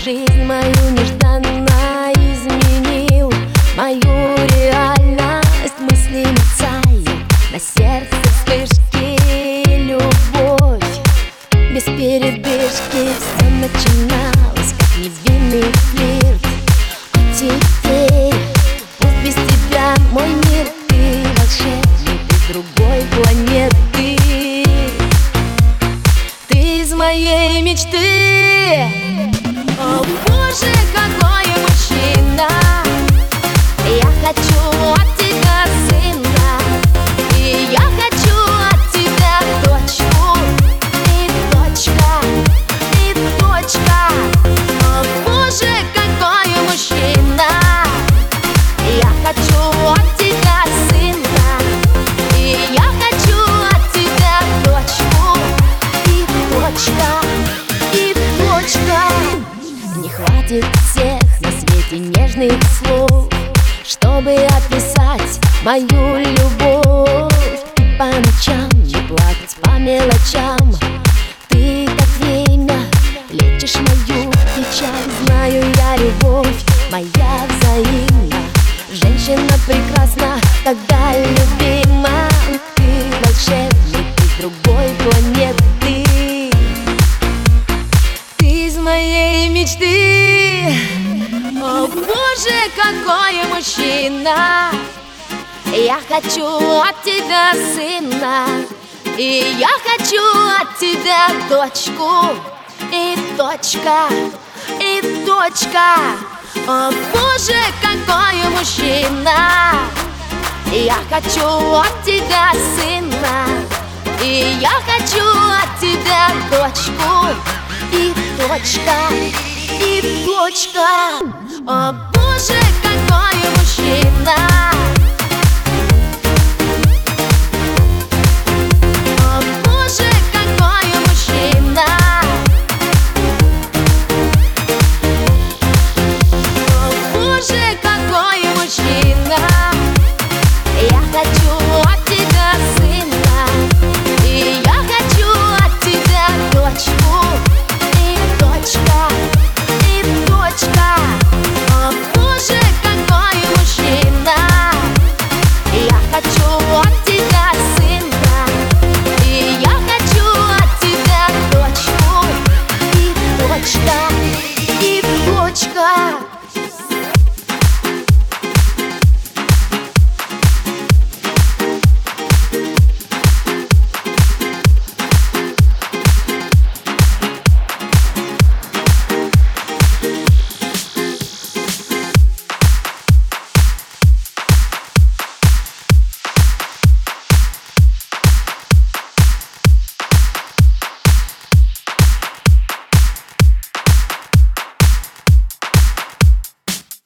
жизнь мою нежданно изменил, мою реальность мысли мерцает, на сердце вспышки любовь. Без передышки все начиналось, как невинный флирт. А теперь пусть без тебя мой мир, ты волшебник из другой планеты. Ты из моей мечты. О боже, какой мужчина! Я хочу от тебя сына, и я хочу от тебя дочку, и точка, и точка. О боже, какой мужчина! Я хочу от тебя сына, и я хочу от тебя дочку, и точка, и точка. Не хватит всех на свете нежных слов, чтобы описать мою любовь. По ночам не плакать по мелочам, ты как время лечишь мою печаль. Знаю я, любовь моя взаимна, женщина прекрасна, когда любима. Ты волшебник из другой планеты, ты из моей мечты. О боже, какой мужчина! Я хочу от тебя сына, и я хочу от тебя дочку, и точка, и точка. О боже, какой мужчина! Я хочу от тебя сына, и я хочу от тебя дочку, и точка, и точка. О боже, какой мужчина!